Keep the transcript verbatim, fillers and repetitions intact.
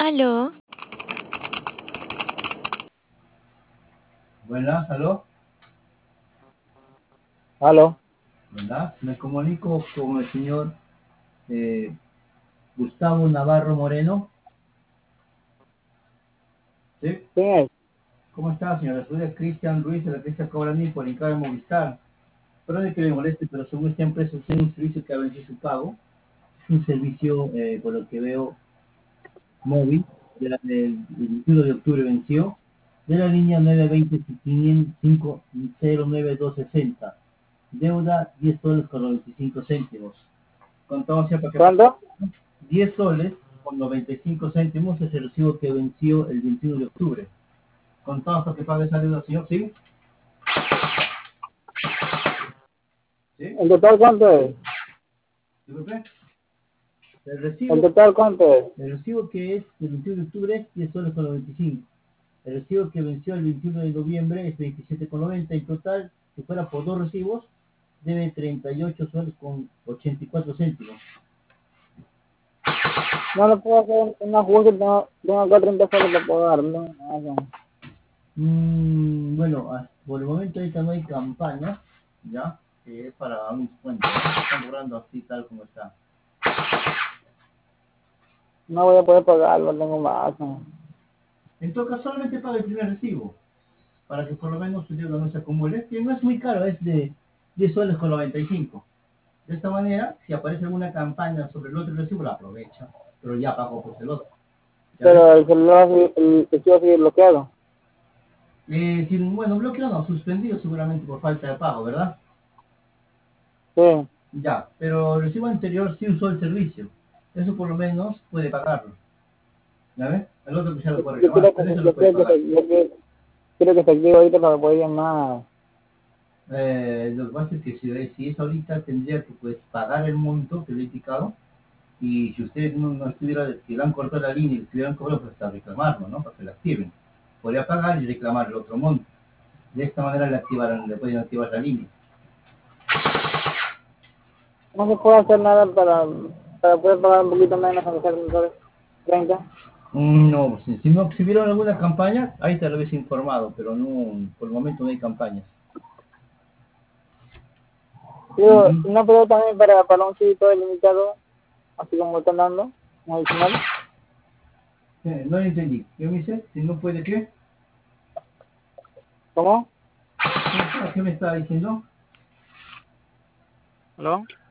Aló, Buenas, aló. ¿Aló? Buenas. Me comunico con el señor eh, Gustavo Navarro Moreno. ¿Sí? ¿Quién es? ¿Cómo está, señor? Soy Cristian Ruiz de la empresa Cobrani por Incade Movistar. Perdón que le moleste, pero según esta empresa, usted tiene un servicio que ha vencido su pago. Es un servicio, eh, por lo que veo, móvil. De la- del veintiuno de octubre venció. De la línea nueve dos cero cinco cero nueve dos seis cero. Deuda diez soles con noventa y cinco céntimos. Contamos siempre que ¿Cuándo? diez soles con noventa y cinco céntimos es el recibo que venció el veintiuno de octubre. Contamos para que pague esa deuda, señor, ¿sí? ¿Sí? ¿En total cuánto es? Disculpe. El ¿En recibo, total cuánto es? el recibo que es del veintiuno de octubre es diez soles con noventa y cinco. El recibo que venció el veintiuno de noviembre es veintisiete con noventa. En total, si fuera por dos recibos, debe treinta y ocho soles con ochenta y cuatro céntimos. No le puedo hacer un ajuste, tengo, tengo acá treinta soles para pagar, ¿no? Ah, no. Mm, bueno, ah, por el momento ahorita no hay campaña, ¿ya? Que es para un descuento, ¿no? Están cobrando así tal como está. No voy a poder pagarlo, tengo más. ¿No? En todo caso, solamente paga el primer recibo, para que por lo menos su deuda no se acumule, que no es muy caro, es de diez soles con noventa y cinco. De esta manera, si aparece alguna campaña sobre el otro recibo, la aprovecha, pero ya pagó por el otro. ¿Ya ves? Pero el celular, el, el recibo sigue bloqueado. Eh, si, bueno, bloqueado no, suspendido seguramente por falta de pago, ¿verdad? Sí. Ya, pero el recibo anterior sí usó el servicio. Eso por lo menos puede pagarlo. ¿Ya ves? El otro que ya lo Yo, puede yo reclamar, quiero que, pero eso lo yo puede quiero que, pagar. se- yo quiero, quiero que se active ahorita para poder llamar. Eh, lo que pasa es que si, si es ahorita tendría que pues pagar el monto que le he indicado y si usted no, no estuviera, si le han cortado la línea y le estuvieran cobrando, pues a reclamarlo, ¿no? Para que la activen. Podría pagar y reclamar el otro monto. De esta manera le activarán, le pueden activar la línea. No se puede hacer nada para, para poder pagar un poquito menos, aunque sea treinta. Mm, No, si, si no, si vieron alguna campaña, ahí te lo habéis informado, pero no, por el momento no hay campañas. Digo, Ujú. no puedo también para, para un sitio limitado, así como están dando, un adicional. Eh, no entendí. ¿Qué me dice? Si no puede, ¿qué? ¿Cómo? ¿Qué, qué me está diciendo? ¿Aló?